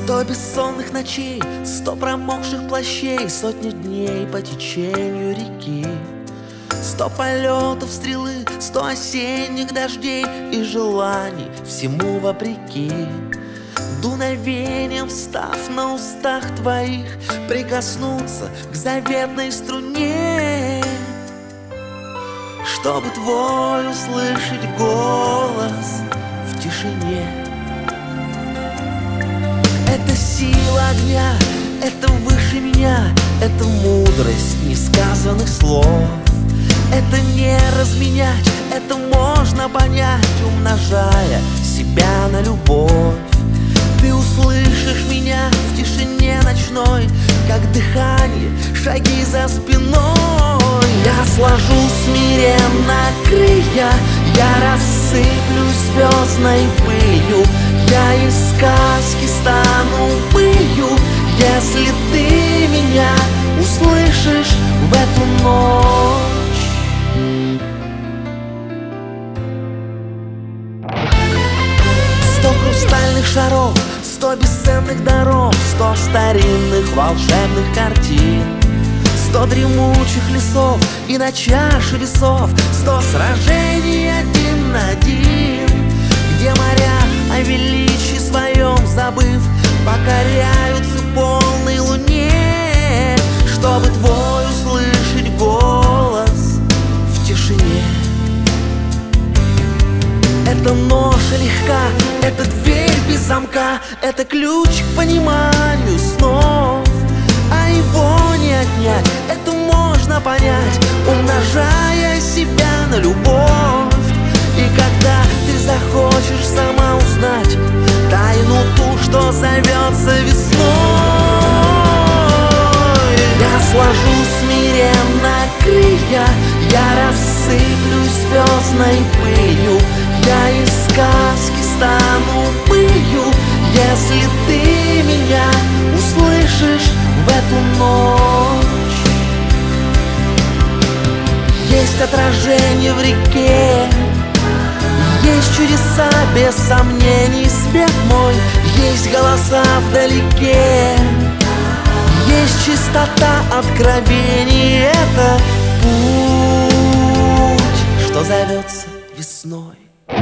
100 бессонных ночей, 100 промокших плащей, сотни дней по течению реки. 100 полетов стрелы, 100 осенних дождей и желаний всему вопреки. Дуновением став на устах твоих, прикоснуться к заветной струне, чтобы твой услышать голос в тишине. Это сила огня, это выше меня, это мудрость несказанных слов. Это не разменять, это можно понять, умножая себя на любовь. Ты услышишь меня в тишине ночной, как дыхание, шаги за спиной. Я сложу смиренно крылья, я рассыплюсь звездной пылью, я из сказки стану пылью, если ты меня услышишь в эту ночь. 100 хрустальных шаров, 100 бесценных даров, 100 старинных волшебных картин, 100 дремучих лесов и на чаше весов 100 сражений один на один, где моря о величии своем забыв покоряются полной луне, чтобы твой услышать голос в тишине. Эта ноша легка, это дверь без замка, это ключ к пониманию снов, а его не отнять, это можно понять, умножая себя на любовь. И когда ты захочешь сама узнать тайну ту, что зовется весной, я сложу смиренно крылья, я рассыплюсь звездной пылью, я из сказки стану пылью, если ты меня услышишь в эту ночь. Есть отражение в реке, есть чудеса без сомнений, свет мой, есть голоса вдалеке, есть чистота откровений, это путь, что зовется весной.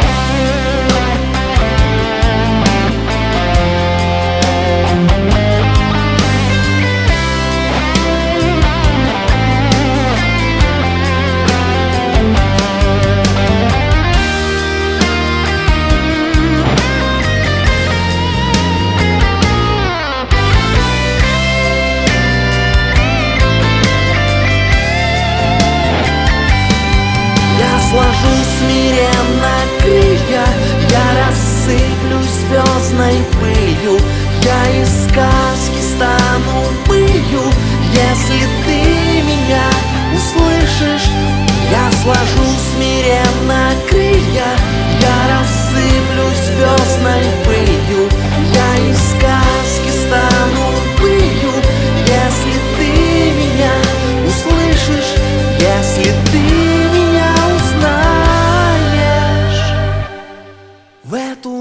Сложу смиренно крылья, я рассыплюсь звездной пылью, я из сказки стану пылью, если ты меня услышишь. Я сложу смиренно крылья, я рассыплюсь звездной пылью, я из сказки стану пылью, если ты меня услышишь, если ты меня узнаешь в эту